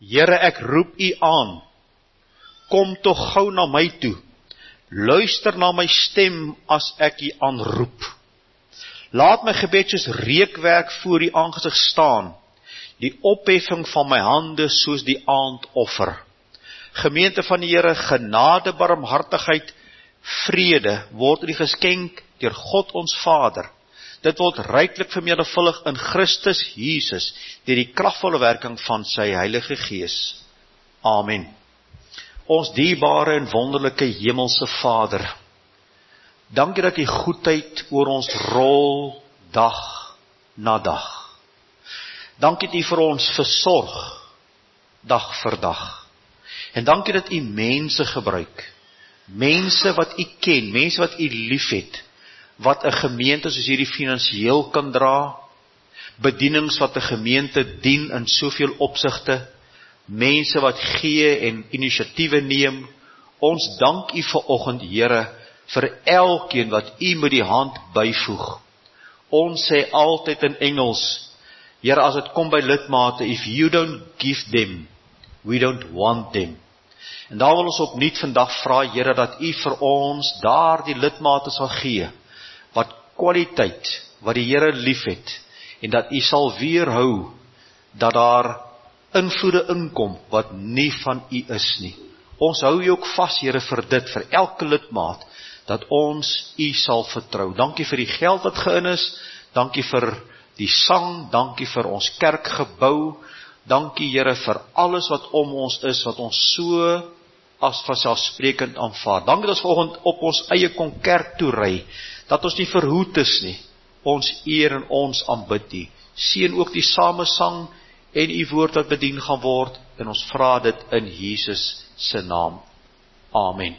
Here, ek roep u aan, kom tog gou na my toe, luister na my stem as ek u aanroep. Laat my gebed soos reukwerk voor u aangesig staan, die opheffing van my hande soos die aandoffer. Gemeente van die Here, genade, barmhartigheid, vrede word u geskenk deur God ons Vader. Dit word ryklik vermenigvuldig in Christus Jesus, deur die kragvolle werking van sy Heilige Gees. Amen. Ons dierbare en wonderlike hemelse Vader, dankie dat u goedheid oor ons rol dag na dag. Dankie dat u vir ons versorg dag vir dag. En dankie dat u mense gebruik, mense wat u ken, mense wat u liefhet, wat 'n gemeente soos hierdie finansiëel kan dra, bedienings wat 'n gemeente dien in soveel opsigte, mense wat gee en inisiatiewe neem. Ons dank u vanoggend, Here, vir elkeen wat u met die hand byvoeg. Ons sê altyd in Engels, Here, as dit kom by lidmate, if you don't give them, we don't want them. En daar wil ons opnuut vandag vra, Here, dat u vir ons daar die lidmate sal gee, wat kwaliteit, wat die Here liefhet, en dat u sal weerhou, dat daar invloede inkom, wat nie van u is nie. Ons hou u ook vas, Here, vir dit, vir elke lidmaat, dat ons u sal vertrou. Dankie vir die geld wat geïn is, dankie vir die sang, dankie vir ons kerkgebou, dankie, Here, vir alles wat om ons is, wat ons so as vanselfsprekend aanvaar. Dankie dat ons vanoggend op ons eie kon kerk toe ry, dat ons nie verhoed is nie, ons eer en ons aanbid u. Seën ook die samesang en u woord wat bedien gaan word, en ons vra dit in Jesus se naam. Amen.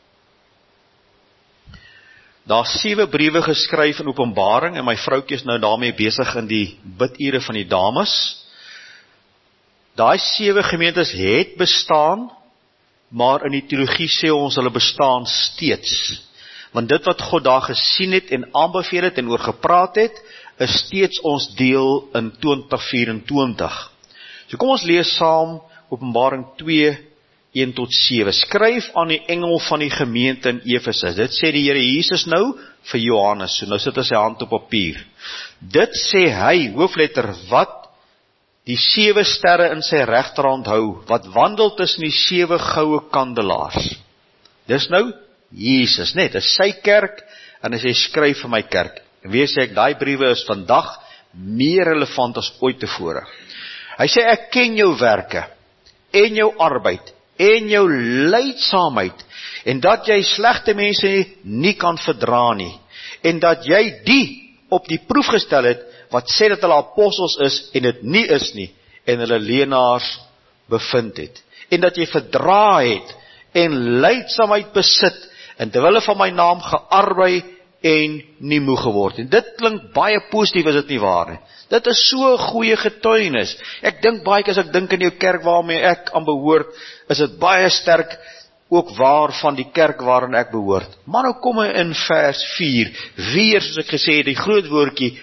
Daar 7 briewe geskryf in Openbaring, en my vroukie is nou daarmee besig in die bidure van die dames. Daai 7 gemeentes het bestaan, maar in die teologie sê ons hulle bestaan steeds. Want dit wat God daar gesien het en aanbeveel het en oor gepraat het, is steeds ons deel in 2024. So kom ons lees saam Openbaring 2, 1-7. Skryf aan die engel van die gemeente in Efesus. Dit sê die Here Jesus nou vir Johannes. So nou sit hy sy hand op papier. Dit sê hy, hoofletter, wat die 7 sterre in sy regterhand hou, wat wandel tussen die 7 goue kandelaars. Dis nou Jesus, net, dis sy kerk, en hy skryf vir my kerk. En weer sê ek, daai briewe is vandag meer relevant as ooit tevore. Hy sê, ek ken jou werke, en jou arbeid, en jou lydsaamheid, en dat jy slegte mense nie kan verdra nie, en dat jy die op die proef gestel het, wat sê dat hulle apostels is, en dit nie is nie, en hulle leenaars bevind het, en dat jy verdra het, en lydsaamheid besit, en terwille van my naam gearbei, en nie moe geword. En dit klink baie positief, is dit nie waar nie? Dit is so 'n goeie getuienis. Ek dink baie as ek dink in jou kerk waarmee ek aan behoort, is dit baie sterk ook waar van die kerk waarin ek behoort. Maar nou kom hy in vers 4, weer soos ek gesê het, die groot woordjie,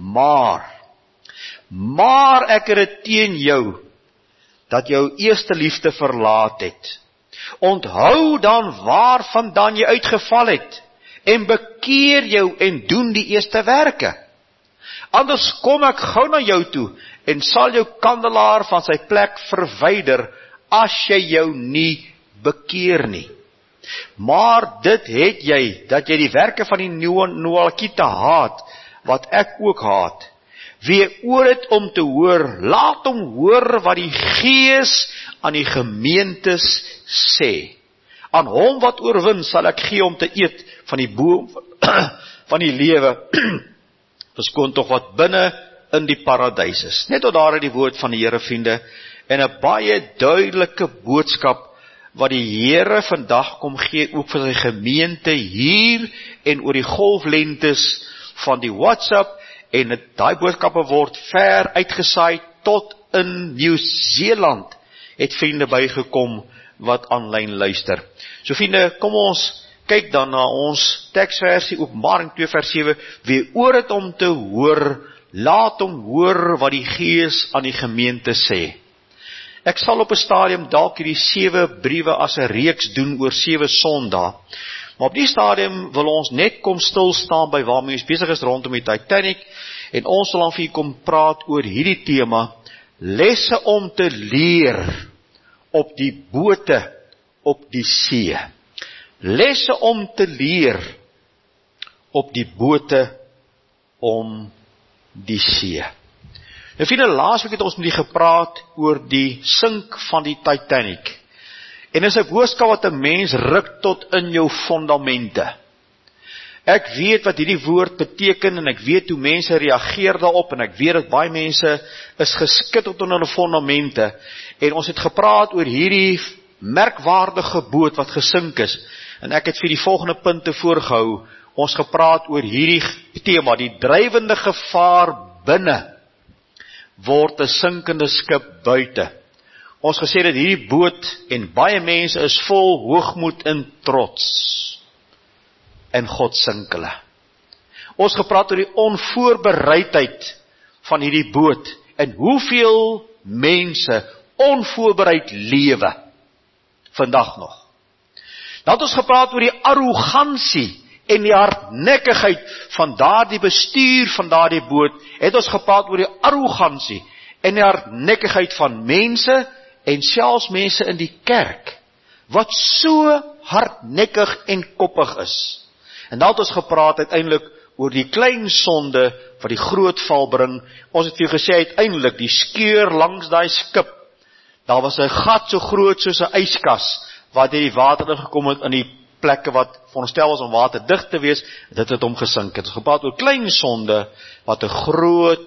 maar ek het dit teen jou, dat jou eerste liefde verlaat het. Onthou dan waarvandaan jy uitgeval het, en bekeer jou en doen die eerste werke. Anders kom ek gou na jou toe, en sal jou kandelaar van sy plek verwyder, as jy jou nie bekeer nie. Maar dit het jy, dat jy die werke van die Noalkiete haat, wat ek ook haat. Wie oor het om te hoor, laat hom hoor wat die Gees aan die gemeentes sê. Aan hom wat oorwin sal ek gee om te eet van die boom van die lewe, verskoon tog wat binne in die paradys is. Net tot daar die woord van die Here, vriende, en 'n baie duidelike boodskap wat die Here vandag kom gee ook vir sy gemeente hier en oor die golflengtes van die WhatsApp, en daai boodskappe word ver uitgesaai tot in Nieu-Seeland, het vriende bygekom wat aanlyn luister. So vriende, kom ons kyk dan na ons teksversie, Openbaring 2 vers 7, wie oor het om te hoor, laat hom hoor wat die Gees aan die gemeente sê. Ek sal op 'n stadium dalk hierdie 7 briewe as 'n reeks doen oor 7 Sondae. Maar op die stadium wil ons net kom stil staan by waarmee ons besig is rondom die Titanic, en ons sal dan vir julle kom praat oor hierdie tema, lesse om te leer op die bote op die see. Lesse om te leer op die bote om die see. Nou vriende, laasweek het ons met die gepraat oor die sink van die Titanic. En is 'n boodskap wat 'n mens ruk tot in jou fondamente. Ek weet wat hierdie woord beteken, en ek weet hoe mense reageer daarop, en ek weet dat baie mense is geskit tot onder hulle fondamente, en ons het gepraat oor hierdie merkwaardige boot wat gesink is, en ek het vir die volgende punte voorgehou, ons gepraat oor hierdie tema, die drywende gevaar binne, word 'n sinkende skip buite. Ons gesê dat hierdie boot en baie mense is vol hoogmoed en trots. En God sink hulle. Ons gepraat oor die onvoorbereidheid van hierdie boot en hoeveel mense onvoorbereid lewe vandag nog. Dan het ons gepraat oor die arrogansie en die hardnekkigheid van daardie bestuur van daardie boot. Het ons gepraat oor die arrogansie en die hardnekkigheid van mense en selfs mense in die kerk wat so hardnekkig en koppig is. En dan het ons gepraat uiteindelik oor die klein sonde wat die groot val bring. Ons het vir jou gesê uiteindelik die skeur langs daai skip. Daar was 'n gat so groot soos 'n yskas waar die water ingekom het in die plekke wat veronderstel was om waterdig te wees. Dit het hom gesink. Het ons gepraat oor klein sonde wat 'n groot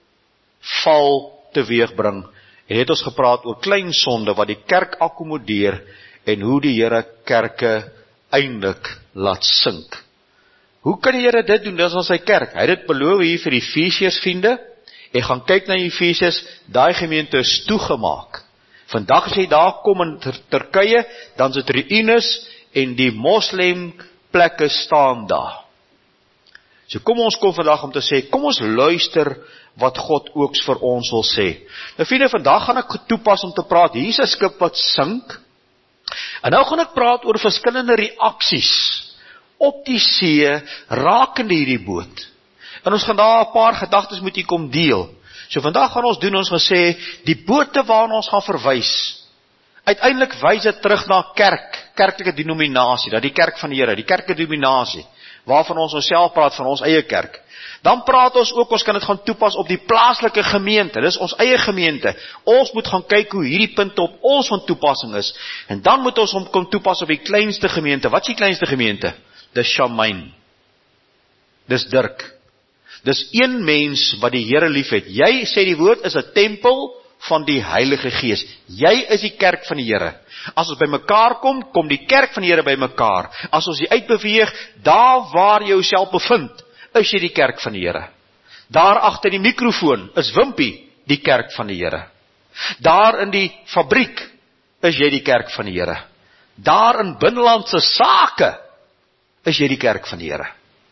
val teweegbring. En het ons gepraat oor klein sonde wat die kerk akkommodeer en hoe die Here kerke eindelik laat sink. Hoe kan die Here dit doen? Dis aan sy kerk. Hy het dit beloof hier vir die Efesiërs vriende. En gaan kyk na die Efesiërs, daai gemeente is toegemaak. Vandag as jy daar kom in Turkye, dan is dit ruïnes en die moslem plekke staan daar. So kom ons kom vandag om te sê, kom ons luister wat God ook vir ons wil sê. Nou vriende, vandag gaan ek toepas om te praat, hier is 'n skip wat sink, en nou gaan ek praat oor verskillende reaksies op die see, rakende hierdie boot. En ons gaan daar 'n paar gedagtes met u kom deel. So vandag gaan ons doen, ons gaan sê, die bote waarna ons gaan verwys, uiteindelik wys dit terug na kerklike denominasie, dat die kerk van die Here, die kerklike denominasie, waarvan ons onsself praat, van ons eie kerk. Dan praat ons ook, ons kan dit gaan toepas op die plaaslike gemeente, dis ons eie gemeente. Ons moet gaan kyk hoe hierdie punte op ons van toepassing is, en dan moet ons hom kom toepas op die kleinste gemeente. Wat is die kleinste gemeente? Dis Shamain. Dis Dirk. Dis een mens wat die Here lief het. Jy, sê die woord, is 'n tempel van die Heilige Gees. Jy is die kerk van die Here. As ons by mekaar kom, kom die kerk van die Here by mekaar. As ons die uitbeweeg, daar waar jy jouself bevind, is jy die kerk van die Here. Daar agter die mikrofoon is Wimpie, die kerk van die Here. Daar in die fabriek is jy die kerk van die Here. Daar in binnelandse sake is jy die kerk van die Here.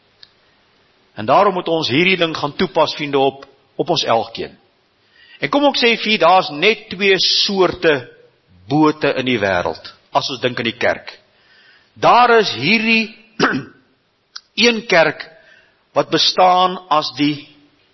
En daarom moet ons hierdie ding gaan toepas, vriende, op ons elkeen. En kom ek sê vir, daar's net 2 soorte bote in die wêreld, as ons dink aan die kerk. Daar is hierdie een kerk wat bestaan as die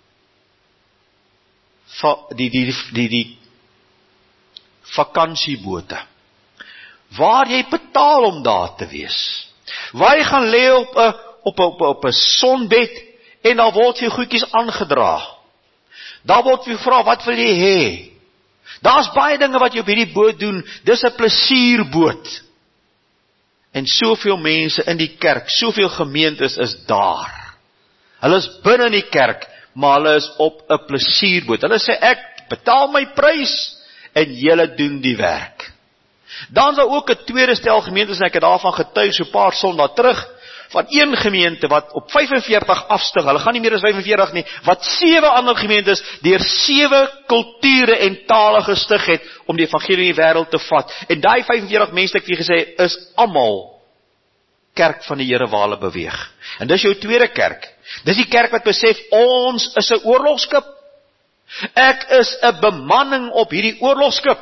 vakansiebote, waar jy betaal om daar te wees. Waar jy gaan lê op 'n sonbed, en daar word vir goedjies aangedra. Daar word vir vra, wat wil jy hê? Daar's baie dinge wat jy op hierdie boot doen, dis 'n plesierboot. En soveel mense in die kerk, soveel gemeentes is daar. Hulle is binne in die kerk, maar hulle is op 'n plesierboot. Hulle sê, ek betaal my prys, en julle doen die werk. Dan is daar ook 'n tweede stel gemeentes, en ek het daarvan getuig so 'n paar Sondae terug, van een gemeente wat op 45 afstig, hulle gaan nie meer as 45 nie, wat 7 ander gemeentes deur 7 kulture en tale gestig het, om die evangelie in die wêreld te vat. En daai 45 mense, ek het vir gesê, is almal kerk van die Here waar hulle beweeg. En dis jou tweede kerk. Dis die kerk wat besef, ons is 'n oorlogskip. Ek is 'n bemanning op hierdie oorlogskip.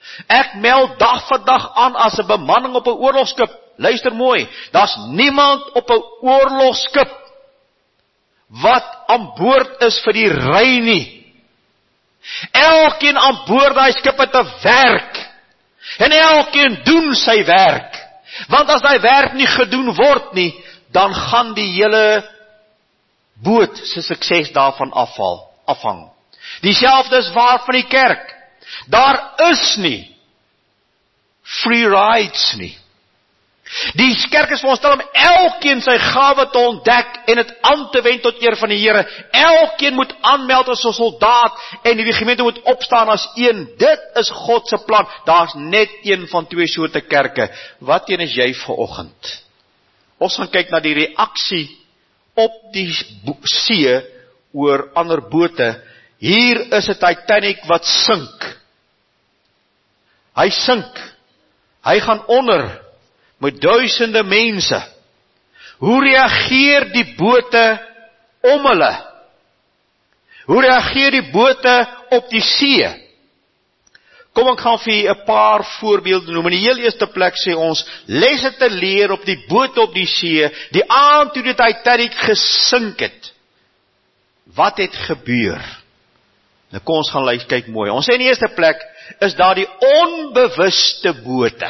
Ek meld dag vir dag aan as 'n bemanning op 'n oorlogskip. Luister mooi, daar's niemand op 'n oorlogskip wat aan boord is vir die ry nie. Elkeen aan boord daai skip het 'n werk. En elkeen doen sy werk. Want as daai werk nie gedoen word nie, dan gaan die hele boot se sukses daarvan afhang. Dieselfde is waar van die kerk. Daar is nie free rides nie. Die kerk is veronderstel om elkeen sy gawe te ontdek en dit aan te wend tot eer van die Here. Elkeen moet aanmeld as 'n soldaat en die gemeente moet opstaan as een. Dit is God se plan. Daar's net een van twee soorte kerke. Wat een is jy vanoggend? Ons gaan kyk na die reaksie op die see oor ander bote. Hier is 'n Titanic wat sink. Hy sink. Hy gaan onder met duisende mense. Hoe reageer die bote om hulle? Hoe reageer die bote op die see? Kom ek gaan vir julle 'n paar voorbeelde noem. In die heel eerste plek sê ons, lesse te leer op die bote op die see, die aand toe die Titanic gesink het. Wat het gebeur? Nou kom ons gaan kyk mooi. Ons sê in die eerste plek, is daar die onbewuste bote.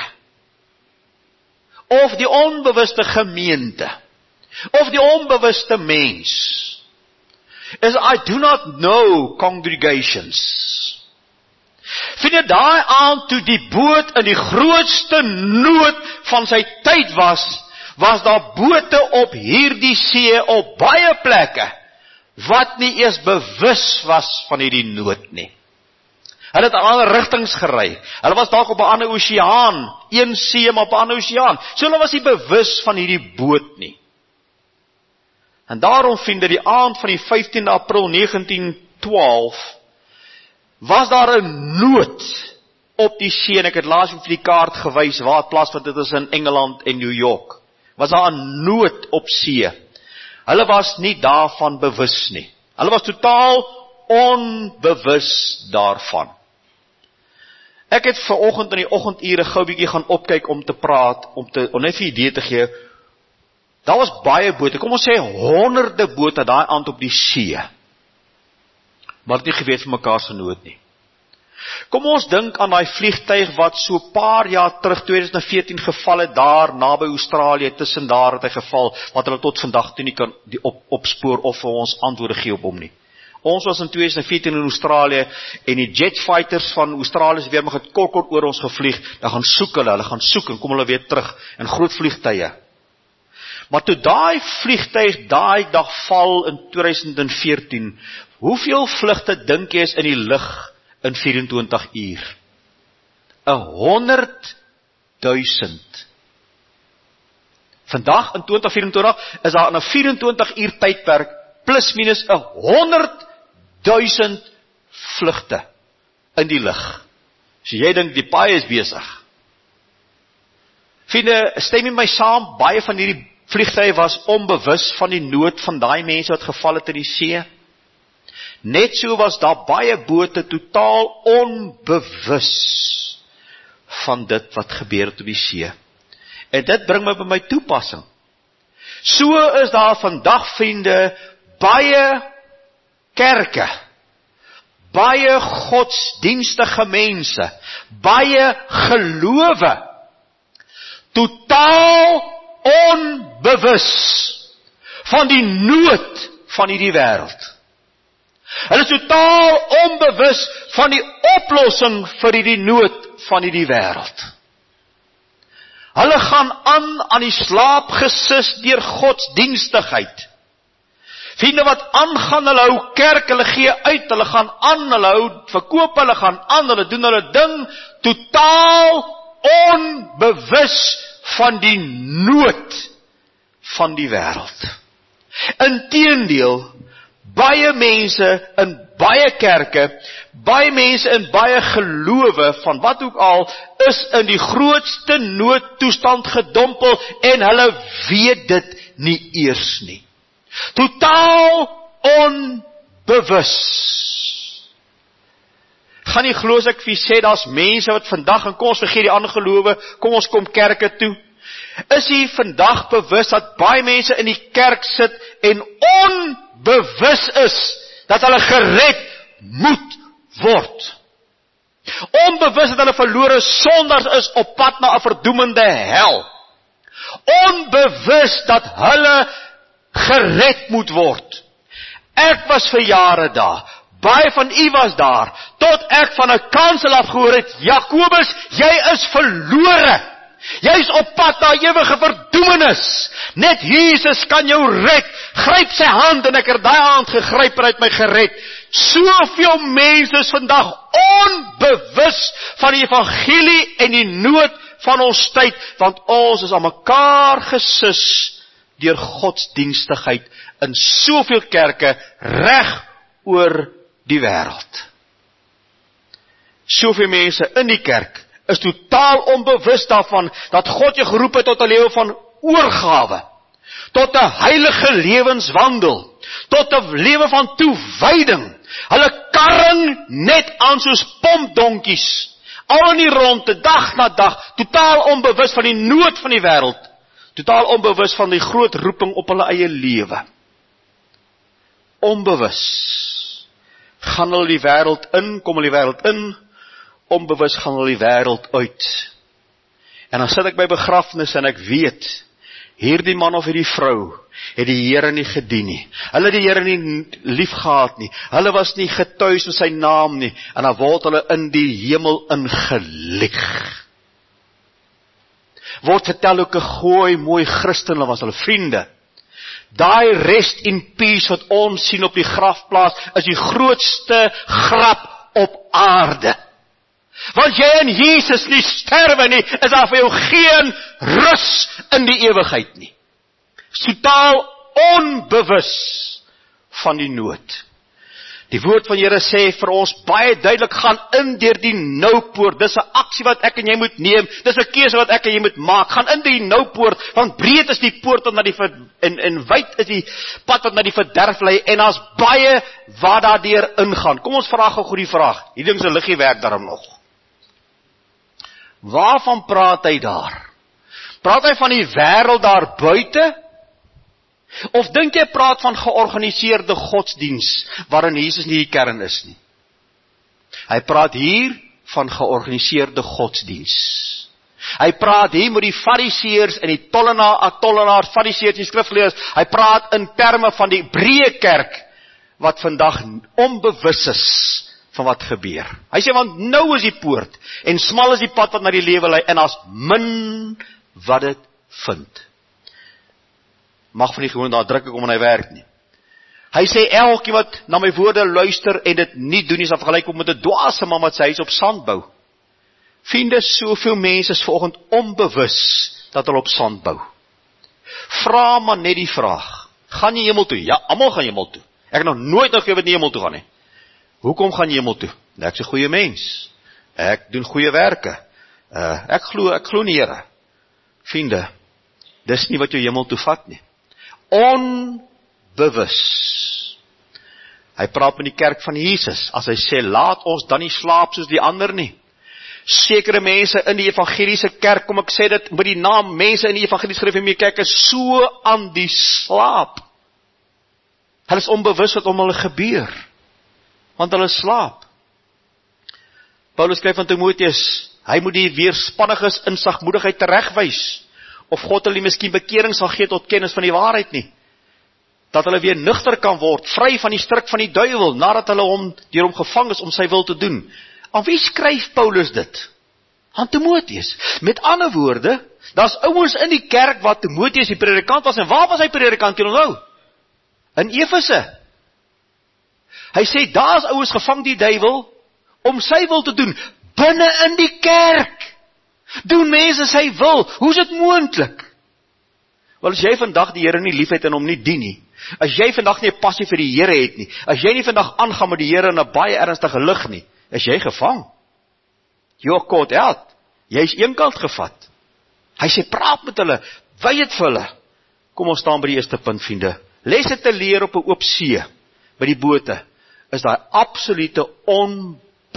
Of die onbewuste gemeente. Of die onbewuste mens. Is I do not know congregations. Vind jy daai aand toe die boot in die grootste nood van sy tyd was daar bote op hierdie see op baie plekke, wat nie eers bewus was van hierdie nood nie. Hulle het aan ander rigtings gery. Hulle was dalk op 'n ander oseaan, een see maar op 'n ander oseaan. So hulle was nie bewus van hierdie boot nie. En daarom vind dit die aand van die 15 April 1912 was daar 'n nood op die see, en ek het laas op die kaart gewys waar het plaasvind, dit is in Engeland en New York. Was daar 'n nood op see. Hulle was nie daarvan bewus nie. Hulle was totaal onbewus daarvan. Ek het vanoggend in die oggendure gou bietjie gaan opkyk om te praat, om net vir 'n idee te gee. Daar was baie bote, kom ons sê honderde bote daai aand op die see. Maar het nie geweet van mekaar se nood nie. Kom ons dink aan daai vliegtuig wat so paar jaar terug, 2014 geval het daar naby Australië, tussen daar het hy geval, wat hulle tot vandag toe nie kan opspoor of vir ons antwoorde gee op hom nie. Ons was in 2014 in Australië en die jetfighters van Australië se weermag het kort oor ons gevlieg. Dan gaan soek hulle gaan soek en kom hulle weer terug in groot vliegtuie. Maar toe daai vliegtuig daai dag val in 2014, hoeveel vlugte dink jy is in die lug in 24 uur? 100.000. Vandag in 2024 is daar in 'n 24 uur tydperk plus minus 100.000 vlugte in die lug. So jy dink die paai is besig. Vriende, stem met my saam, baie van hierdie vliegtuie was onbewus van die nood van daai mense wat geval het in die see. Net so was daar baie bote totaal onbewus van dit wat gebeur het op die see. En dit bring my by my toepassing. So is daar vandag, vriende, baie kerke, baie godsdienstige mense, baie gelowe, totaal onbewus van die nood van hierdie wêreld. Hulle is totaal onbewus van die oplossing vir hierdie nood van hierdie wêreld. Hulle gaan aan die slaap gesus deur godsdienstigheid. Vriende, wat aangaan, hulle hou kerk, hulle gee uit, hulle gaan aan, hulle hou verkoop, hulle gaan aan, hulle doen hulle ding, totaal onbewus van die nood van die wêreld. Inteendeel, baie mense in baie kerke, baie mense in baie gelowe, van wat ook al, is in die grootste noodtoestand gedompel, en hulle weet dit nie eers nie. Totaal onbewus. Gaan nie glo as ek vir sê, daar's mense wat vandag, en kom ons vergeet die ander gelowe, kom ons kom kerke toe. Is jy vandag bewus dat baie mense in die kerk sit en onbewus is dat hulle gered moet word? Onbewus dat hulle verlore sondaars is op pad na 'n verdoemende hel. Onbewus dat hulle gered moet word. Ek was vir jare daar. Baie van u was daar, tot ek van 'n kansel af gehoor het, Jakobus, jy is verlore. Jy is op pad na ewige verdoemenis. Net Jesus kan jou red. Gryp sy hand, en ek het daai hand gegryp en uit my gered. Soveel mense is vandag onbewus van die evangelie en die nood van ons tyd, want ons is aan mekaar gesus deur godsdienstigheid in soveel kerke reg oor die wêreld. Soveel mense in die kerk is totaal onbewus daarvan dat God jou geroep het tot 'n lewe van oorgawe, tot 'n heilige lewenswandel, tot 'n lewe van toewyding. Hulle karring net aan soos pompdonkies, al in die rondte, dag na dag, totaal onbewus van die nood van die wêreld, totaal onbewus van die groot roeping op hulle eie lewe. Onbewus gaan hulle die wêreld in, kom hulle die wêreld in, onbewus gaan hulle die wêreld uit. En dan sit ek by begrafnis en ek weet, hierdie man of hierdie vrou het die Here nie gedien nie. Hulle het die Here nie lief gehad nie. Hulle was nie getuig met sy naam nie. En dan word hulle in die hemel ingelieg. Word vertel ook 'n goeie, mooi Christen, hulle was hulle vriende. Daai rest in peace wat ons sien op die grafplaas, is die grootste grap op aarde. Want jy en Jesus nie sterwe nie, is daar vir jou geen rus in die ewigheid nie. Totaal onbewus van die nood. Die woord van Here sê vir ons baie duidelik, gaan in deur die noupoort. Dis 'n aksie wat ek en jy moet neem. Dis 'n keuse wat ek en jy moet maak. Gaan in die noupoort, want breed is die poort wat na die en wyd is die pad wat na die verderf lei, en daar's baie wat daardeur ingaan. Kom ons vra gou die vraag. Hierdie ding se liggie werk daarom nog. Waarvan praat hy daar? Praat hy van die wêreld daar buite? Of dink jy praat van georganiseerde godsdiens, waarin Jesus nie die kern is nie? Hy praat hier van georganiseerde godsdiens. Hy praat hier met die fariseërs en die tollenaars, fariseërs en skrifgeleerdes. Hy praat in terme van die breë kerk, wat vandag onbewus is van wat gebeur. Hy sê, want nou is die poort, en smal is die pad wat na die lewe lei, en as min wat dit vind. Mag van die gewoon daar druk ek om en hy werk nie. Hy sê, elkeen wat na my woorde luister en dit nie doen, is afgelyk met 'n dwaase man wat sy huis op sand bou. Vriende, soveel mense is vanoggend onbewus dat hulle op sand bou. Vra maar net die vraag, gaan jy hemel toe? Ja, almal gaan hemel toe. Ek het nog nooit gehoor wat nie hemel toe gaan nie. Hoekom gaan jy hemel toe? Ek is 'n goeie mens. Ek doen goeie werke. Ek glo in die Here. Vriende, dis nie wat jou hemel toe vat nie. Onbewus. Hy praat met die kerk van Jesus, as hy sê, laat ons dan nie slaap soos die ander nie. Sekere mense in die evangeliese kerk, kom ek sê dit met die naam, mense in die evangeliese gereformeerde kerk is so aan die slaap. Hulle is onbewus wat om hulle gebeur, want hulle slaap. Paulus skryf aan Timoteus, hy moet die weerspanniges in sagmoedigheid teregwys, of God hulle miskien bekering sal gee tot kennis van die waarheid nie. Dat hulle weer nugter kan word, vry van die stryk van die duiwel, nadat hulle deur hom gevang is om sy wil te doen. Aan wie skryf Paulus dit? Aan Timoteus. Met ander woorde, daar's ouens in die kerk wat Timoteus die predikant was, en waar was hy predikant? Jy onthou? In Efese. Hy sê, daar's ouens gevang die duiwel, om sy wil te doen, binne in die kerk. Doen mense sy wil, hoe is dit moontlik? Wel, as jy vandag die Here nie lief het en hom nie dien nie, as jy vandag nie 'n passie vir die Here het nie, as jy nie vandag aangaan met die Here in 'n baie ernstige lig nie, is jy gevang. You're caught out. Jy is eenkant gevat. Hy sê, praat met hulle, wy dit vir hulle. Kom ons staan by die eerste punt, vriende. Lesse te leer op 'n oop see, by die bote, is daai absolute onbewus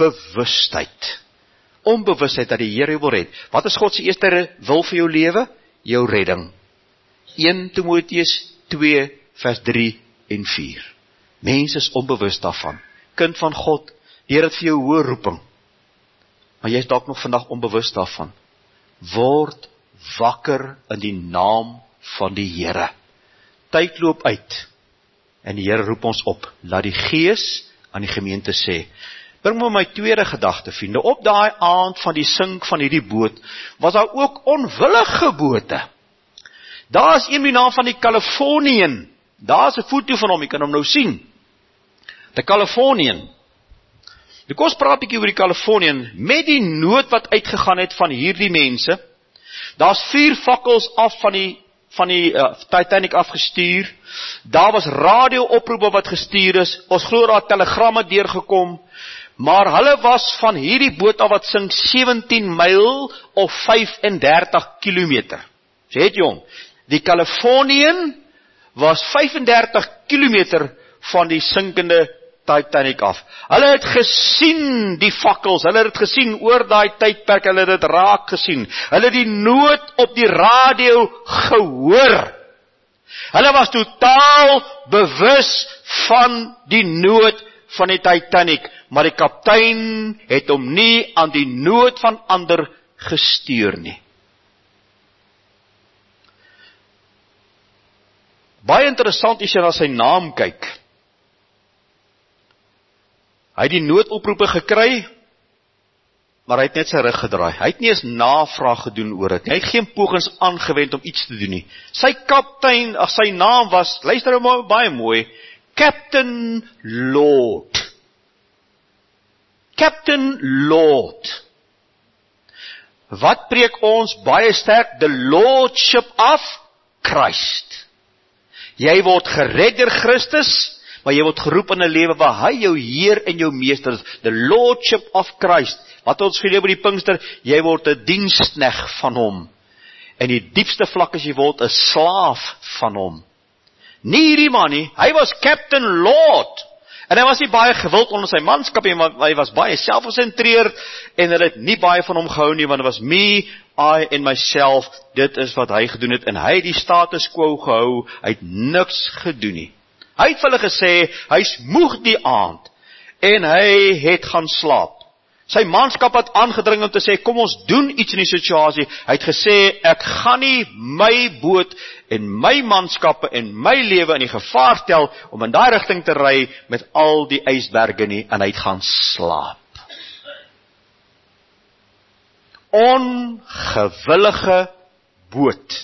onbewustheid. Onbewustheid dat die Here jou wil red. Wat is God se eerste wil vir jou lewe? Jou redding. 1 Timoteus 2 vers 3 en 4. Mense is onbewus daarvan. Kind van God, die Here het vir jou hoë roeping. Maar jy is dalk nog vandag onbewus daarvan. Word wakker in die naam van die Here. Tyd loop uit. En die Here roep ons op. Laat die Gees aan die gemeente sê. Bring my tweede gedagte, vriende. Op daai aand van die sink van hierdie boot, was daar ook onwillige bote. Daar is een met die naam van die Californian. Daar is 'n foto van hom, jy kan hom nou sien. Die Californian. Kom ons praat 'n bietjie oor die Californian, met die nood wat uitgegaan het van hierdie mense. Daar's 4 fakkels af van die Titanic afgestuur. Daar was radio-oproepe wat gestuur is. Ons glo daar telegramme deurgekom. Maar hulle was van hierdie boot af wat sink 17 myl of 35 kilometer. Sê het jong, die Californian was 35 kilometer van die sinkende Titanic af. Hulle het gesien die fakkels, hulle het gesien oor daai tydperk, hulle het dit raak gesien. Hulle het die nood op die radio gehoor. Hulle was totaal bewus van die nood van die Titanic, maar die kaptein het hom nie aan die nood van ander gestuur nie. Baie interessant as jy na sy naam kyk. Hy het die noodoproepe gekry, maar hy het net sy rug gedraai. Hy het nie eens navraag gedoen oor dit. Hy het geen pogings aangewend om iets te doen nie. Sy kaptein, sy naam was, luister nou baie mooi, Captain Lord. Captain Lord. Wat preek ons baie sterk? The Lordship of Christ. Jy word gered deur Christus, maar jy word geroep in 'n lewe waar hy jou Heer en jou Meester is. The Lordship of Christ. Wat ons geleer by die Pinkster, jy word 'n dienskneg van hom. En die diepste vlak is jy word 'n slaaf van hom. Nie hierdie man nie, hy was Captain Lord. En hy was nie baie gewild onder sy manskap nie, maar hy was baie selfgesentreerd en hulle het nie baie van hom gehou nie, want dit was me, I and myself. Dit is wat hy gedoen het en hy het die status quo gehou, hy het niks gedoen nie. Hy het vir hulle gesê, hy's moeg die aand en hy het gaan slaap. Sy manskap het aangedring om te sê, kom ons doen iets in die situasie. Hy het gesê, ek gaan nie my boot en my manskappe en my lewe in die gevaar stel om in daai rigting te ry met al die ysberge nie, en hy het gaan slaap. Ongewillige boot.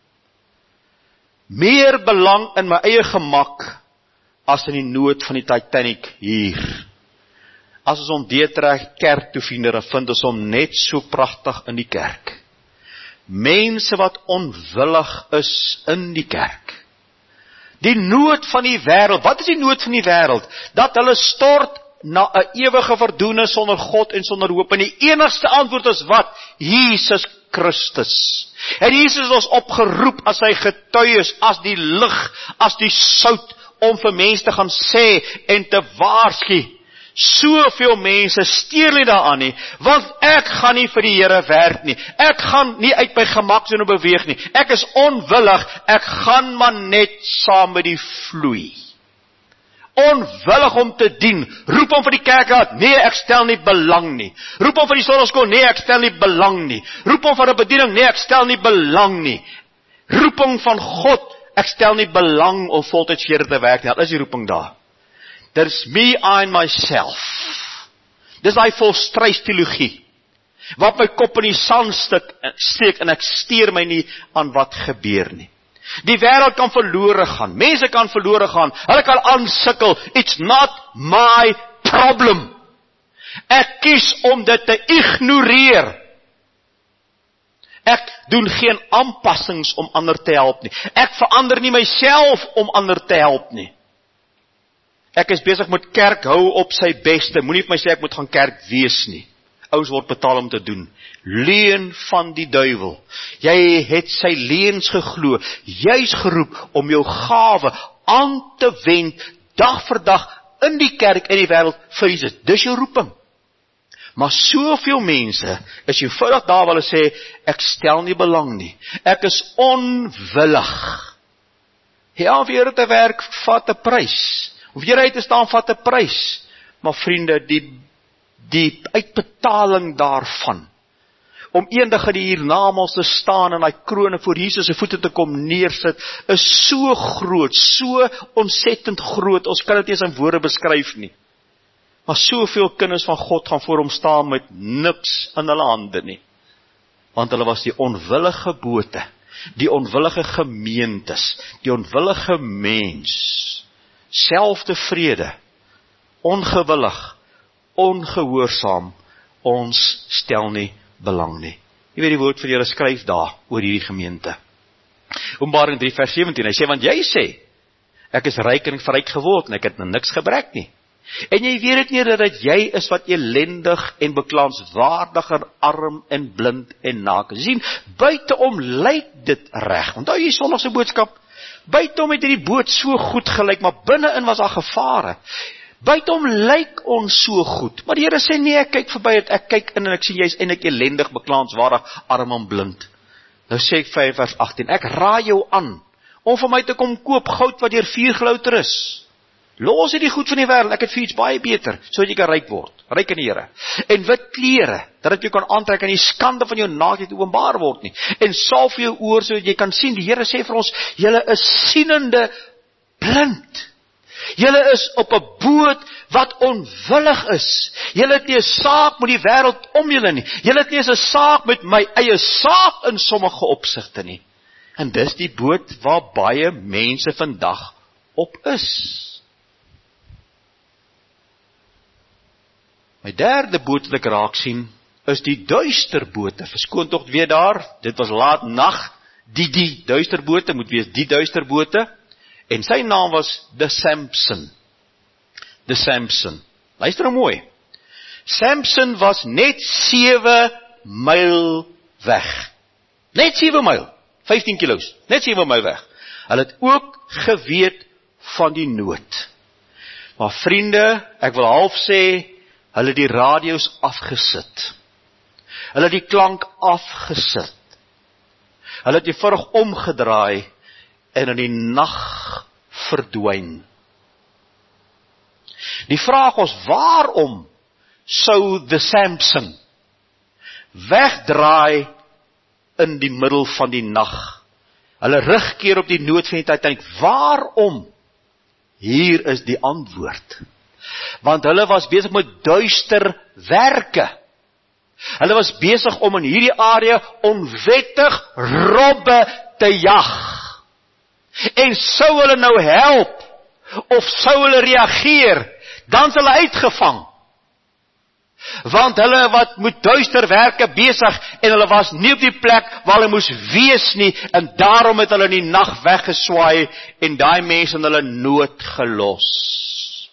Meer belang in my eie gemak as in die nood van die Titanic hier. As ons om deetrek kerk toe vind ons hom net so pragtig in die kerk. Mense wat onwillig is in die kerk. Die nood van die wêreld, wat is die nood van die wêreld? Dat hulle stort na 'n ewige verdoenis sonder God en sonder hoop. En die enigste antwoord is wat? Jesus Christus. En Jesus is ons opgeroep as sy getuies, as die lig, as die sout, om vir mense te gaan sê en te waarsku. Soveel mense steur nie daaraan nie, want ek gaan nie vir die Here werk nie. Ek gaan nie uit my gemaksone beweeg nie. Ek is onwillig, ek gaan maar net saam met die vloei. Onwillig om te dien. Roep hom vir die kerkraad, nee, ek stel nie belang nie. Roep hom vir die sonnaskool, nee, ek stel nie belang nie. Roep hom vir 'n bediening, nee, ek stel nie belang nie. Roeping van God, ek stel nie belang om voltyds vir Here te werk nie. Al is die roeping daar. There's me, I and myself. Dis daai volstrysteologie, wat my kop in die sand steek en ek steur my nie aan wat gebeur nie. Die wêreld kan verlore gaan, mense kan verlore gaan, hulle kan aansukkel, it's not my problem. Ek kies om dit te ignoreer. Ek doen geen aanpassings om ander te help nie. Ek verander nie myself om ander te help nie. Ek is besig met kerk hou op sy beste. Moenie vir my sê ek moet gaan kerk wees nie. Ouens word betaal om te doen. Leuen van die duiwel. Jy het sy leuns geglo. Jy's geroep om jou gawe aan te wend dag vir dag in die kerk en die wêreld vir Jesus. Dis jou roeping. Maar soveel mense is eenvoudig daar waar hulle sê, ek stel nie belang nie. Ek is onwillig. Ja, of jy te werk, vat 'n prys. Of jy uit te staan, vat 'n prys. Maar vriende, die uitbetaling daarvan, om eendag in die hiernamaals te staan en die krone voor Jesus se voete te kom neersit, is so groot, so ontsettend groot, ons kan dit nie eens in woorde beskryf nie. Maar soveel kinders van God gaan voor hom staan met niks in hulle hande nie. Want hulle was die onwillige bote, die onwillige gemeentes, die onwillige mens, selftevrede, ongewillig, ongehoorsaam, ons stel nie belang nie. Jy weet die woord vir julle skryf daar, oor hierdie gemeente. Openbaring 3 vers 17, hy sê, want jy sê, ek is ryk en verryk geword, en ek het niks gebrek nie. En jy weet het nie dat jy is wat elendig en beklaanswaardig en arm en blind en naak is. Sien, buiteom lyk dit reg. Onthou jy Sondag se boodskap? Buiteom het hierdie boot so goed gelyk, maar binne-in was daar gevare. Buiteom lyk ons so goed, maar die Here sê nee, ek kyk verby het, ek kyk in en ek sien jy is eintlik elendig, beklaanswaardig, arm en blind. Nou sê ek 5 vers 18, ek raai jou aan, om vir my te kom koop goud wat deur vuur gelouter is. Los dit die goed van die wêreld, ek het vir iets baie beter, sodat jy kan ryk word, ryk in die Here. En wit klere, dat jy kan aantrek en die skande van jou naaktheid openbaar word nie. En salf jou oor, sodat jy kan sien. Die Here sê vir ons, julle is sienende blind. Julle is op 'n boot wat onwillig is. Julle het nie 'n saak met die wêreld om julle nie. Julle het nie 'n saak met my eie saak in sommige opsigte nie. En dis die boot waar baie mense vandag op is. My derde boot wat ek raak sien, is die duisterbote. Verskoon tog weer daar, dit was laat nag, die duisterbote, moet wees die duisterbote, en sy naam was The Samson. The Samson. Luister nou mooi. Samson was net 7 myl weg. Net 7 myl, 15 kilos, net 7 myl weg. Hulle het ook geweet van die nood. Maar vriende, ek wil half sê, hulle het die radio's afgesit. Hulle het die klank afgesit. Hulle het eenvoudig omgedraai en in die nag verdwyn. Die vraag is, waarom sou the Samson wegdraai in die middel van die nag? Hulle rugkeer op die nood van die tyd. Waarom? Hier is die antwoord. Want hulle was besig met duister werke. Hulle was besig om in hierdie area onwettig robbe te jag. En sou hulle nou help, of sou hulle reageer, dan is hulle uitgevang. Want hulle wat met duister werke besig, en hulle was nie op die plek waar hulle moes wees nie, en daarom het hulle in die nag weggeswaai, en daai mense in hulle nood gelos.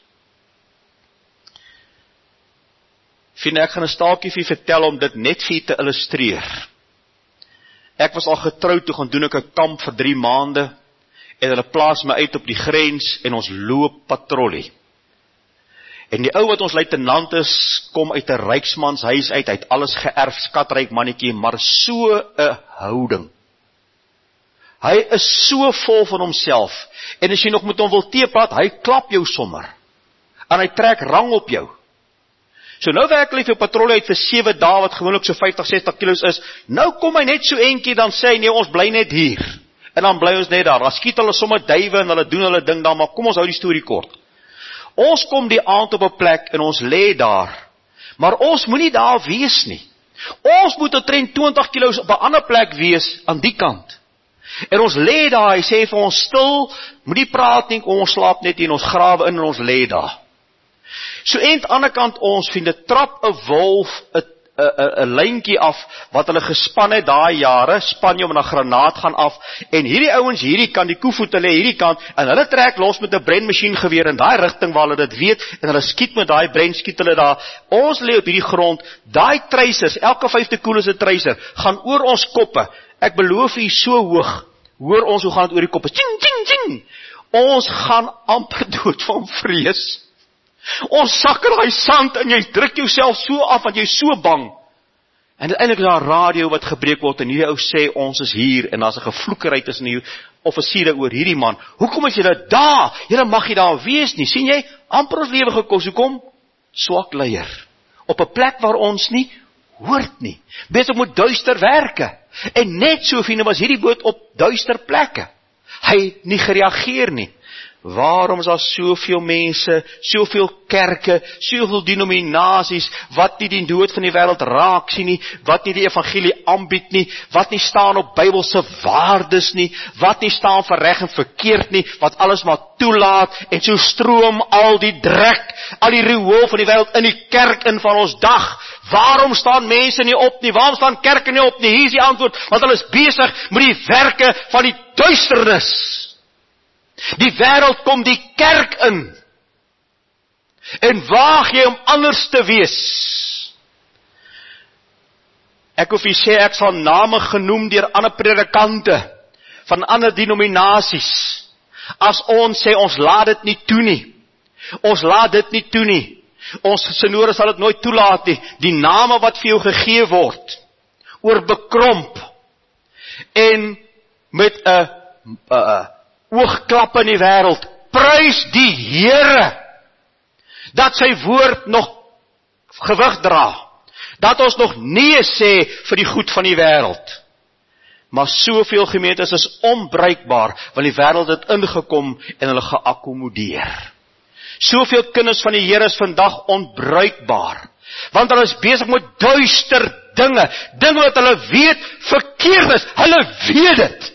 Ek gaan 'n staaltjie vir vertel om dit net vir te illustreer. Ek was al getroud, toe gaan doen ek 'n kamp vir 3 maande, en hulle plaas my uit op die grens, en ons loop patrollie. En die ou wat ons luitenant is, kom uit 'n ryksmans huis uit, hy het alles geërf, skatryk mannetjie, maar so 'n houding. Hy is so vol van homself, en as jy nog met hom wil teepraat, hy klap jou sommer, en hy trek rang op jou. So nou werk hy vir patrollie uit vir 7 dae, wat gewoonlik so 50-60 kilos is, nou kom hy net so eentjie, dan sê hy, nee, ons bly net hier, en dan bly ons net daar, dan skiet hulle sommer duiwe, en hulle doen hulle ding daar, maar kom ons hou die storie kort. Ons kom die aand op 'n plek, en ons lê daar, maar ons moenie daar wees nie. Ons moet omtrent 20 kilos op 'n ander plek wees, aan die kant. En ons lê daar, hy sê vir ons, stil, moenie praat nie, ons slaap net hier, en ons grawe in, en ons lê daar. So aan die ander kant ons vind, trap 'n wolf 'n lyntjie af, wat hulle gespan het daai jare, span jy om 'n granaat gaan af, en hierdie ouens hierdie kant, die koevoete lê hierdie kant, en hulle trek los met 'n brandmasjiengeweer in daai rigting waar hulle dit weet, en hulle skiet met daai brand, skiet hulle daar. Ons lê op hierdie grond, daai treisers, elke 5de koel is 'n treiser, gaan oor ons koppe. Ek beloof u, so hoog, hoor ons hoe gaan dit oor die koppe, ting ting ting. Ons gaan amper dood van vrees. Ons sak in daai sand en jy druk jouself so af want jy is so bang. En uiteindelik is daar 'n radio wat gebreek word en hierdie ou sê ons is hier en daar's 'n gevloekery tussen die offisiere oor hierdie man. Hoekom is julle daar? Julle mag nie daar wees nie. sien jy? Amper ons lewe gekos. Hoekom? Swak leier. Op 'n plek waar ons nie hoort nie. Besig met duister werke. En net so vriende was hierdie boot op duister plekke. Hy het nie gereageer nie. Waarom is daar soveel mense, soveel kerke, soveel denominasies, wat nie die dood van die wêreld raak sien nie, wat nie die evangelie aanbied nie, wat nie staan op Bybelse waardes nie, wat nie staan vir reg en verkeerd nie, wat alles maar toelaat, en so stroom al die drek, al die riool van die wêreld in die kerk in van ons dag. Waarom staan mense nie op nie? Waarom staan kerke nie op nie? Hier is die antwoord, want hulle is besig met die werke van die duisternis. Die wêreld kom die kerk in. En waag jy om anders te wees? Ek hoef nie sê, ek sal name genoem deur ander predikante van ander denominasies. As ons sê, ons laat dit nie toe nie. Ons laat dit nie toe nie. Ons sinode sal dit nooit toelaat nie. Die name wat vir jou gegee word, oor bekromp, en met 'n oogklap in die wêreld, prys die Here, dat sy woord nog gewig dra, dat ons nog nee sê vir die goed van die wêreld. Maar soveel gemeentes is onbruikbaar, want die wêreld het ingekom en hulle geakkommodeer. Soveel kinders van die Here is vandag onbruikbaar, want hulle is besig met duister dinge wat hulle weet verkeerd is, hulle weet dit.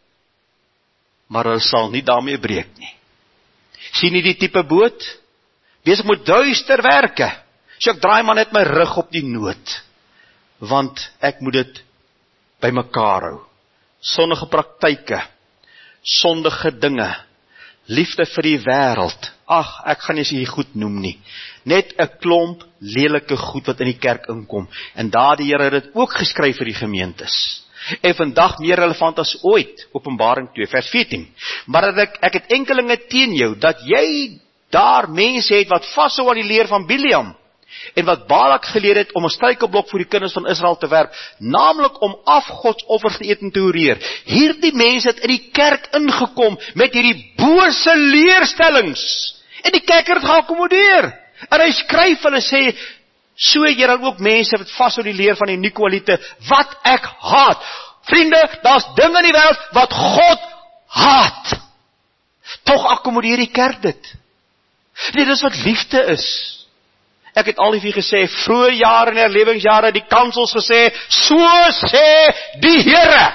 Maar hulle sal nie daarmee breek nie. Sien nie die tipe boot? Besig met duister werke. So ek draai maar net my rug op die nood, want ek moet dit by mekaar hou. Sondige praktyke, sondige dinge, liefde vir die wêreld. Ag, ek gaan nie hier goed noem nie. Net 'n klomp lelike goed wat in die kerk inkom. En daar die Here het dit ook geskryf vir die gemeentes. En vandag meer relevant as ooit, Openbaring 2 vers 14. Maar ek het enkelinge teen jou, dat jy daar mense het wat vashou aan die leer van Biliam, en wat Balak geleer het om 'n struikelblok vir die kinders van Israel te werp, naamlik om afgodsoffers te eet en te horeer. Hierdie mense het in die kerk ingekom met hierdie bose leerstellings, en die kerk het geakkommodeer. En hy skryf hulle sê, so jy dan ook mense wat vashou die leer van die Nikolaïte, wat ek haat. Vriende, daar's dinge in die wêreld wat God haat. Tog akkommodeer die kerk dit. Nee, dis wat liefde is. Ek het al die gesê, vroeë jare en herlewingsjare, die kansels gesê, so sê die Here.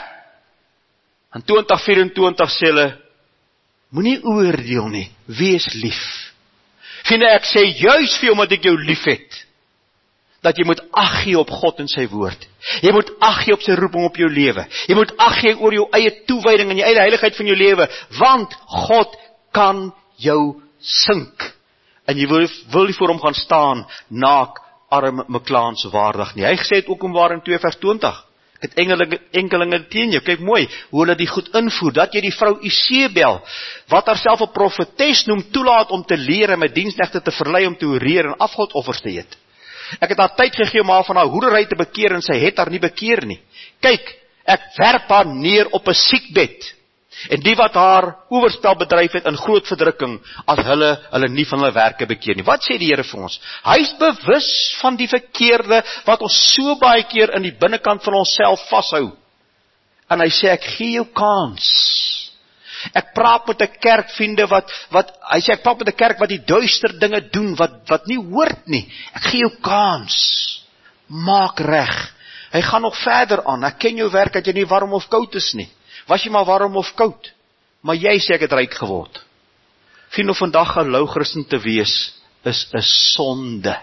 In 2024 sê hulle, moenie oordeel nie, wees lief. Vriende, ek sê juis vir jou, omdat ek jou lief het, dat jy moet ag gee op God en sy woord. Jy moet ag gee op sy roeping op jou lewe. Jy moet ag gee oor jou eie toewyding en jou eie heiligheid van jou lewe, want God kan jou sink. En jy wil nie voor hom gaan staan, naak, arm, meklaans waardig nie. Hy gesê het Openbaring 2 vers 20. Ek het enkelinge teen jou. Kyk mooi, hoe hulle die goed invoer, dat jy die vrou Isebel, wat haarself 'n profetes noem, toelaat om te leer en met diensknegte te verlei om te horeer en afgodoffers te eet. Ek het haar tyd gegee om haar van haar hoerery te bekeer en sy het haar nie bekeer nie. Kyk, ek werp haar neer op 'n siekbed. En die wat haar oorspel bedryf het in groot verdrukking, as hulle nie van hulle werke bekeer nie. Wat sê die Here vir ons? Hy is bewus van die verkeerde, wat ons so baie keer in die binnekant van onsself vashou. En hy sê, ek gee jou kans. Ek praat met 'n kerk, vriende, hy sê, ek praat met 'n kerk wat die duister dinge doen, wat nie hoort nie. Ek gee jou kans. Maak reg. Hy gaan nog verder aan. Ek ken jou werk, dat jy nie warm of koud is nie. Was jy maar warm of koud, maar jy sê ek het ryk geword. Vriend, om vandag 'n lou Christen te wees, is 'n sonde.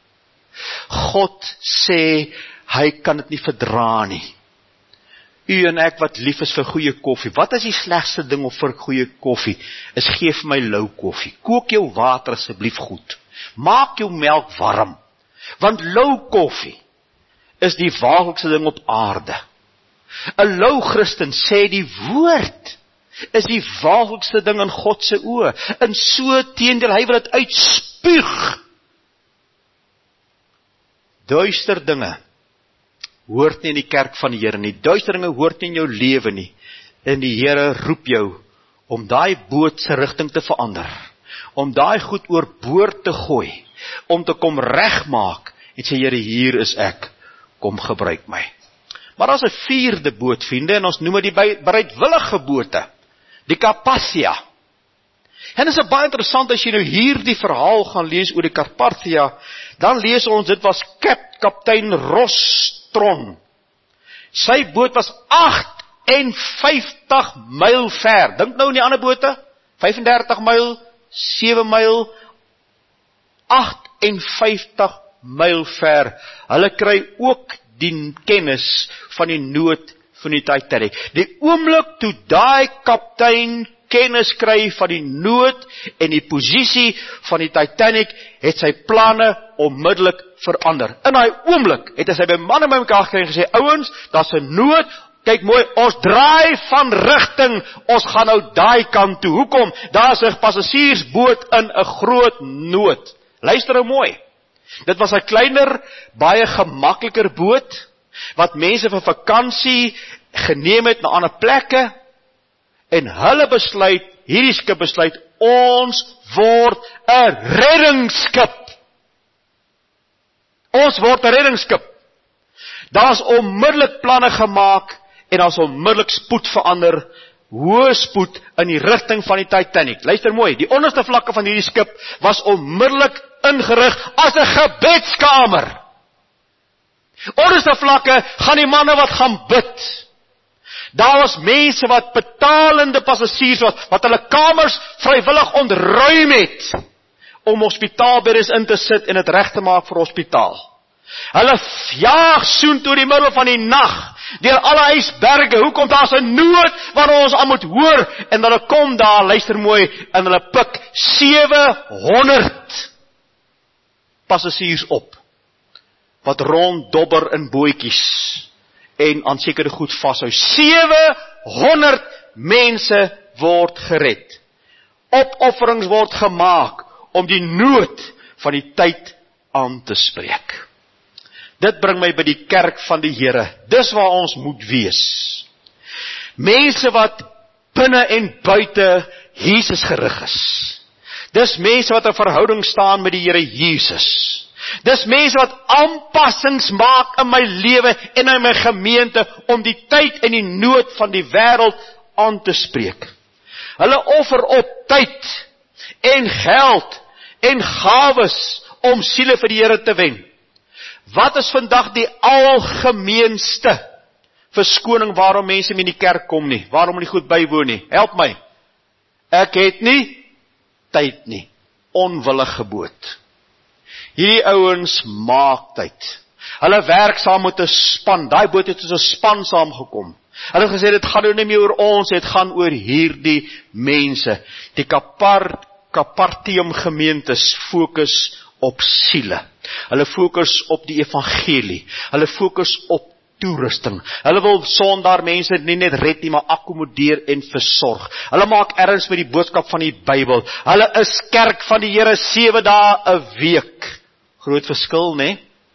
God sê, hy kan dit nie verdra nie. U en ek wat lief is vir goeie koffie, wat is die slegste ding op vir goeie koffie? Is gee vir my lou koffie. Kook jou water asseblief goed. Maak jou melk warm. Want lou koffie is die waaglikste ding op aarde. 'n lou Christen sê die woord is die waaglikste ding in God se oë. En so teendeel, hy wil dit spuug. Duister dinge hoort nie in die kerk van die Here nie. Duister dinge hoort nie in jou lewe nie. En die Here roep jou om daai boot se rigting te verander. Om daai goed oorboord te gooi. Om te kom regmaak en sê, Here, hier is ek. Kom gebruik my. Maar daar is 'n vierde boot, vriende, en ons noem dit die bereidwillige bote. Die Carpathia. En dit is baie interessant as jy nou hierdie verhaal gaan lees oor die Carpathia, dan lees ons, dit was kaptein Rostron. Sy boot was 58 myl ver. Dink nou in die ander bote, 35 myl, 7 myl, 58 myl ver. Hulle kry ook die kennis van die nood van die Titanic. Die oomblik toe daai kaptein kennis kry van die nood en die posisie van die Titanic, het sy planne onmiddellik verander. In daai oomblik het hy sy manne bymekaar gekry en gesê, ouens, daar's 'n nood, kyk mooi, ons draai van rigting, ons gaan nou daai kant toe. Hoekom? Daar's 'n passasiersboot in 'n groot nood. Luister nou mooi. Dit was 'n kleiner, baie gemakliker boot, wat mense vir vakansie geneem het na ander plekke, en hulle besluit, hierdie skip besluit, ons word 'n reddingsskip. Ons word 'n reddingsskip. Daar's onmiddellik planne gemaak, en daar's onmiddellik spoed verander, hoë spoed in die rigting van die Titanic. Luister mooi, die onderste vlakke van hierdie skip was onmiddellik ingerig as 'n gebedskamer. Onderste vlakke gaan die manne wat gaan bid. Daar was mense wat betalende passasiers was, wat hulle kamers vrywillig ontruim het, om hospitaalbeddens in te sit en dit reg te maak vir hospitaal. Hulle jaag soontoe die middel van die nag, deur alle ysberge. Hoekom? Daar's 'n nood waar ons aan moet hoor, en hulle kom daar, luister mooi, en hulle pik 700 passasiers op, wat ronddobber in bootjies, en aan sekere goed vashou. 700 mense word gered. Opofferings word gemaak, om die nood van die tyd aan te spreek. Dit bring my by die kerk van die Here. Dis waar ons moet wees. Mense wat binne en buite Jesus gerig is. Dis mense wat 'n verhouding staan met die Here Jesus. Dis mense wat aanpassings maak in my lewe en in my gemeente, om die tyd en die nood van die wêreld aan te spreek. Hulle offer op tyd en geld en gawes om siele vir die Here te wen. Wat is vandag die algemeenste verskoning waarom mense nie in die kerk kom nie? Waarom nie goed bywoon nie? Help my. Ek het nie tyd nie. Onwillig geboot. Hierdie ouens maak tyd. Hulle werk saam met 'n span. Daai boot het soos 'n span saamgekom. Hulle het gesê, dit gaan nou nie meer oor ons, dit gaan oor hierdie mense. Die Carpathium gemeentes fokus op siele. Hulle fokus op die evangelie. Hulle fokus op toerusting. Hulle wil Sondag mense nie net red nie, maar akkommodeer en versorg. Hulle maak erns met die boodskap van die Bybel. Hulle is kerk van die Here 7 dae 'n week. Groot verskil, né?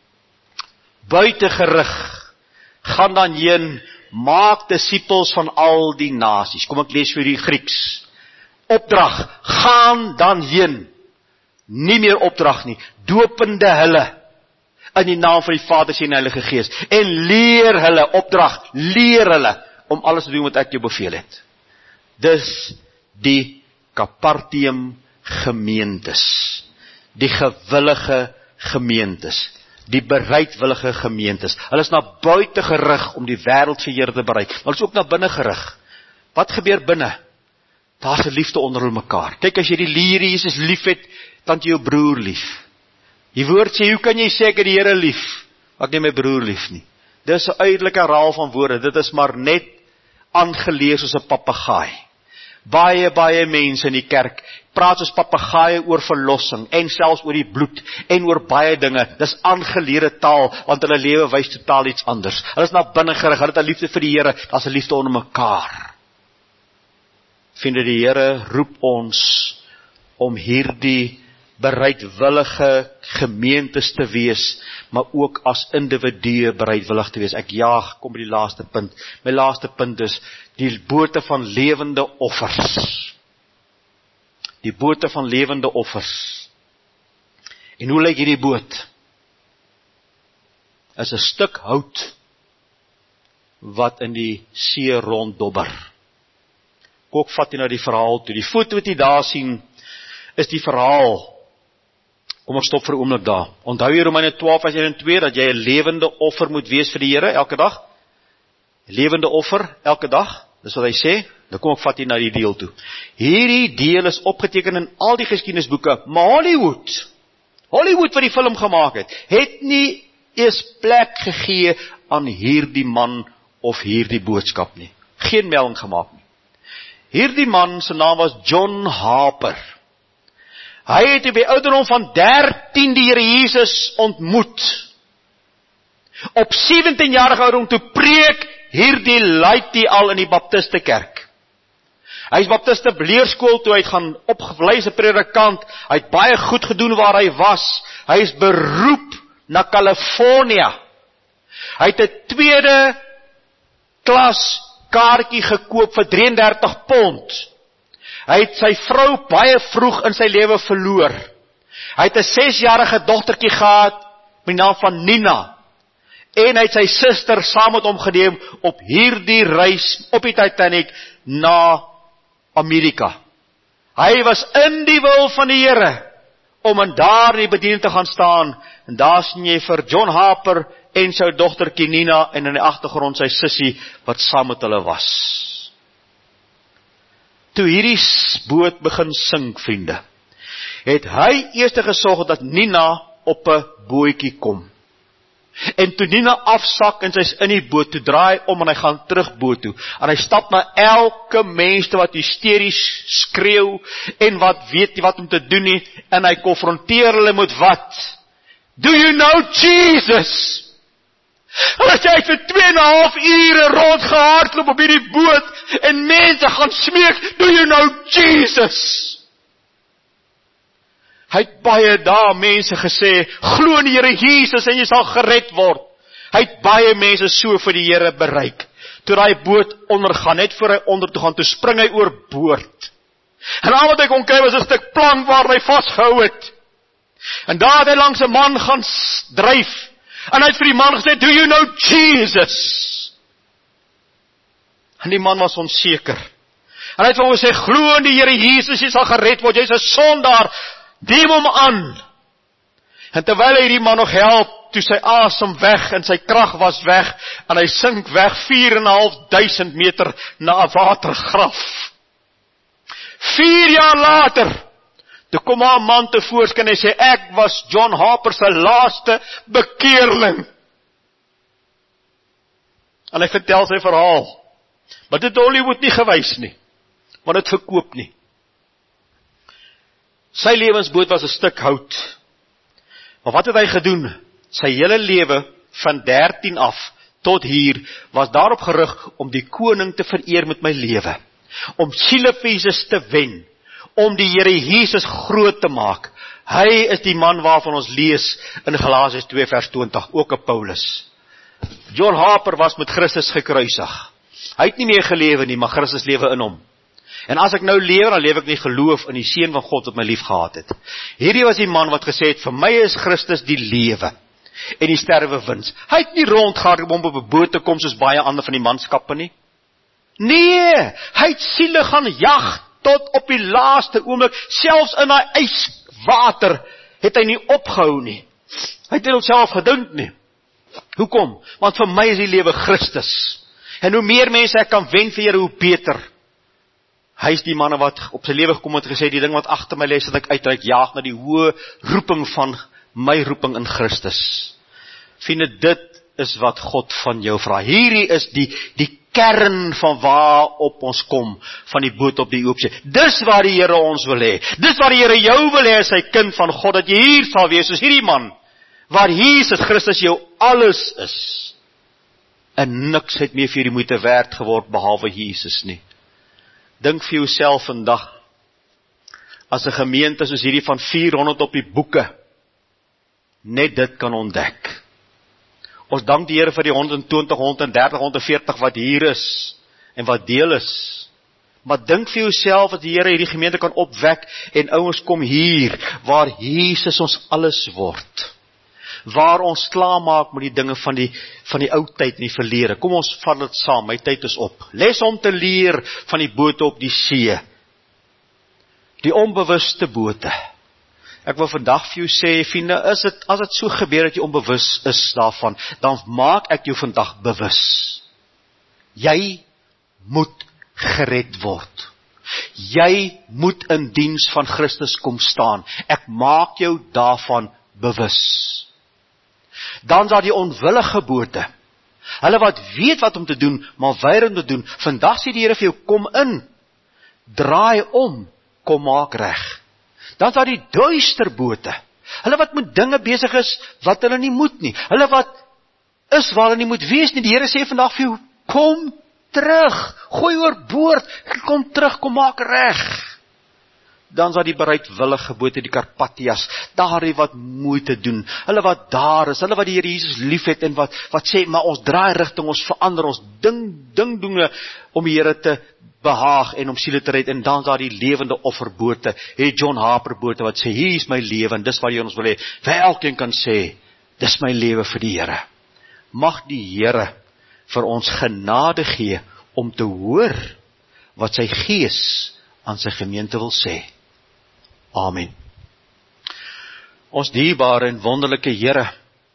Buite gerig, gaan dan heen, maak disippels van al die nasies. Kom ek lees vir die Grieks. Opdrag, gaan dan heen. Nie meer opdrag nie, dopende hulle in die naam van die Vader, Seun en Heilige Gees, en leer hulle, opdrag, leer hulle om alles te doen wat ek jou beveel het. Dis die Carpathium gemeentes, die gewillige gemeentes, die bereidwillige gemeentes. Hulle is na buite gerig om die wêreld vir Here te bereik, maar hulle is ook na binne gerig. Wat gebeur binne? Daar's 'n liefde onder hulle mekaar. Kyk, as jy die Here Jesus lief het, dan jy jou broer lief. Die woord sê, hoe kan jy sê ek het die Here lief, maar ek nie my broer lief nie? Dis 'n uiterlike herhaal van woorde, dit is maar net aangeleer soos 'n papegaai. Baie mense in die kerk praat soos papegaaie oor verlossing, en selfs oor die bloed, en oor baie dinge. Dis aangeleerde taal, want hulle lewe wys totaal iets anders. Hulle is na binne gerig, hulle het 'n liefde vir die Here, daar's 'n liefde onder mekaar. Vind die Here roep ons om hierdie bereidwillige gemeentes te wees, maar ook as individue bereidwillig te wees. Ek jaag, kom by die laaste punt. My laaste punt is, die bote van lewende offers. Die bote van lewende offers. En hoe lyk hierdie boot? Is 'n stuk hout, wat in die see ronddobber. Ook vat jy nou die verhaal toe. Die foto wat jy daar sien, is die verhaal. Kom ons stop vir 'n oomblik daar. Onthou jy Romeine 12 vers 1 en 2, dat jy 'n lewende offer moet wees vir die Here, elke dag? Lewende offer, elke dag, dis wat hy sê. Dan kom ek vat jy na die deel toe. Hierdie deel is opgeteken in al die geskiedenisboeke, maar Hollywood wat die film gemaak het nie eers plek gegee aan hierdie man of hierdie boodskap nie. Geen melding gemaak nie. Hierdie man, sy naam was John Harper. Hy het op die ouderdom van 13 die Here Jesus ontmoet. Op 17-jarige ouderdom toe preek hierdie laaitie al in die Baptistekerk. Hy is Baptiste leerskool toe, hy het gaan opgelei as 'n predikant, hy het baie goed gedoen waar hy was, hy is beroep na California. Hy het 'n tweede klas kaartjie gekoop vir 33 pond. Hy het sy vrou baie vroeg in sy lewe verloor. Hy het 'n 6-jarige dogtertjie gehad met die naam van Nina. En hy het sy suster saam met hom geneem op hierdie reis op die Titanic na Amerika. Hy was in die wil van die Here om in daar in die bediening te gaan staan. En daar sien jy vir John Harper en sy dogtertjie Nina en in die agtergrond sy sussie wat saam met hulle was. Toe hierdie boot begin sink, vriende, het hy eers gesorg dat Nina op 'n bootjie kom. En toe Nina afsak en sy is in die boot, toe draai om en hy gaan terug boot toe. En hy stap na elke mens wat hysteries skreeu en wat weet nie wat om te doen nie, en hy konfronteer hulle met wat? Do you know Jesus? En as hy vir 2,5 ure rondgehardloop op hierdie boot, en mense gaan smeek, do you know Jesus? Hy het baie daar mense gesê, glo in die Here Jesus en jy sal gered word. Hy het baie mense so vir die Here bereik. Toe hy boot ondergaan, net voor hy onder toe gaan, toe spring hy oor boord. En al wat hy kon kry was 'n stuk plank waar hy vasgehou het. En daar het hy langs 'n man gaan dryf. En hy het vir die man gesê, do you know Jesus? En die man was onseker. En hy het vir hom gesê, glo in die Here Jesus, jy sal gered word, jy's 'n sondaar. Neem hom aan. En terwyl hy die man nog help, toe sy asem weg en sy krag was weg, en hy sink weg 4.500 meter na 'n watergraf. 4 jaar later, toe kom 'n man tevoorskyn en sê, ek was John Harper se laaste bekeerling. En hy vertel sy verhaal. Maar dit het Hollywood nie gewys nie, maar dit verkoop nie. Sy lewensboot was 'n stuk hout. Maar wat het hy gedoen? Sy hele lewe, van 13 af, tot hier, was daarop gerig om die koning te vereer met my lewe. Om siele vir Jesus te wen. Om die Here Jesus groot te maak. Hy is die man waarvan ons lees in Galasiërs 2 vers 20, ook 'n Paulus. John Harper was met Christus gekruisig. Hy het nie meer gelewe nie, maar Christus lewe in hom. En as ek nou lewe, dan lewe ek nie geloof in die Seun van God wat my lief gehad het. Hierdie was die man wat gesê het, vir my is Christus die lewe en die sterwe wins. Hy het nie rondgehardloop om op 'n boot te kom soos baie ander van die manskappe nie. Nee, hy het siele gaan jag tot op die laaste oomblik, selfs in daai yswater het hy nie opgehou nie. Hy het dit homself gedink nie. Hoekom? Want vir my is die lewe Christus. En hoe meer mense ek kan wen vir Here, hoe beter. Hy is die manne wat op sy lewe gekom het en gesê, die ding wat agter my lê, is dat ek uitreik, jaag na die hoë roeping van my roeping in Christus. Vriende, dit is wat God van jou vra. Hierdie is die kern van waar op ons kom, van die boot op die oop see. Dis waar die Here ons wil hê. Dis waar die Here jou wil hê, sy kind van God, dat jy hier sal wees, soos hierdie man, waar Jesus Christus jou alles is. En niks het meer vir die moeite werd geword, behalwe Jesus nie. Dink vir jouself vandag, as 'n gemeente soos hierdie van 400 op die boeke, net dit kan ontdek. Ons dank die Here vir die 120, 130, 140 wat hier is, en wat deel is. Maar dink vir jouself dat die Here hierdie gemeente kan opwek, en ouens kom hier, waar Jesus ons alles word. Waar ons klaarmaak met die dinge van die ou tyd en die verlede. Kom ons vat dit saam, my tyd is op. Les om te leer van die bote op die see. Die onbewuste bote. Ek wil vandag vir jou sê, vriende, as dit so gebeur dat jy onbewus is daarvan, dan maak ek jou vandag bewus. Jy moet gered word. Jy moet in diens van Christus kom staan. Ek maak jou daarvan bewus. Dan is daar die onwillige bote. Hulle wat weet wat om te doen, maar weier om te doen. Vandag sê die Here vir jou, kom in, draai om, kom maak reg. Dan is daar die duister bote. Hulle wat met dinge besig is, wat hulle nie moet nie. Hulle wat is waar hulle nie moet wees nie. Die Here sê vandag vir jou, kom terug, gooi oorboord, kom terug, kom maak reg. Dan is daar die bereidwillige bote, die Karpathias, daar wat moeite doen, hulle wat daar is, hulle wat die Here Jesus lief het, en wat sê, maar ons draai rigting, ons verander, ons ding om die Here te behaag, en om siele te red, en dan is daar die lewende offerbote, John Harper bote, wat sê, hier is my lewe, en dis wat jy ons wil hê, vir elkeen kan sê, dis my lewe vir die Here. Mag die Here vir ons genade gee, om te hoor, wat sy Gees aan sy gemeente wil sê. Amen. Ons dierbare en wonderlike Here,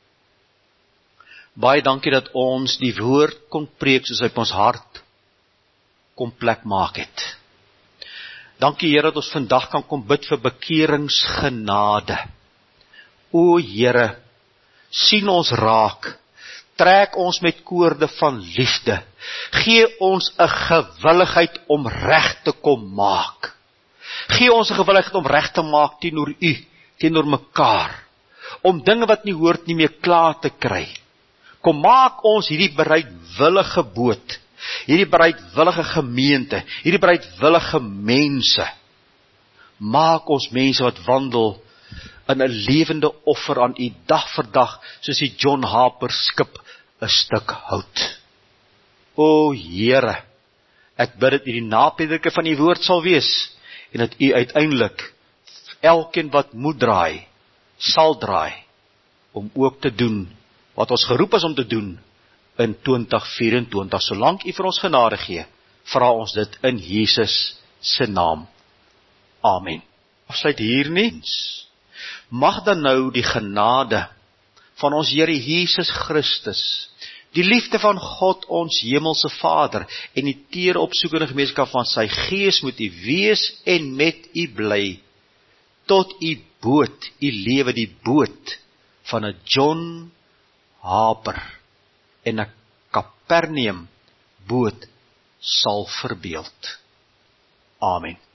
baie dankie dat ons die woord kon preek soos uit ons hart kom plek maak het. Dankie Here dat ons vandag kan kom bid vir bekeringsgenade. O Here, sien ons raak, trek ons met koorde van liefde, gee ons 'n gewilligheid om reg te kom maak. Gee ons 'n gewilligheid om reg te maak teenoor U, teenoor mekaar, om dinge wat nie hoort nie meer klaar te kry. Kom maak ons hierdie bereidwillige boot, hierdie bereidwillige gemeente, hierdie bereidwillige mense. Maak ons mense wat wandel in 'n lewende offer aan U dag vir dag, soos die John Harper skip 'n stuk hout. O Here, ek bid dat U die naprediker van U woord sal wees, en dat U uiteindelik elkeen wat moet draai, sal draai, om ook te doen wat ons geroep is om te doen in 2024. Solank U vir ons genade gee, vra ons dit in Jesus se naam. Amen. Afsluit hier nie. Mag dan nou die genade van ons Here Jesus Christus, die liefde van God ons hemelse Vader, en die teere opsoekende gemeenskap van sy Gees met U wees en met U bly, tot U boot, U lewe die boot van 'n John Harper en 'n Kapernaum boot sal verbeeld. Amen.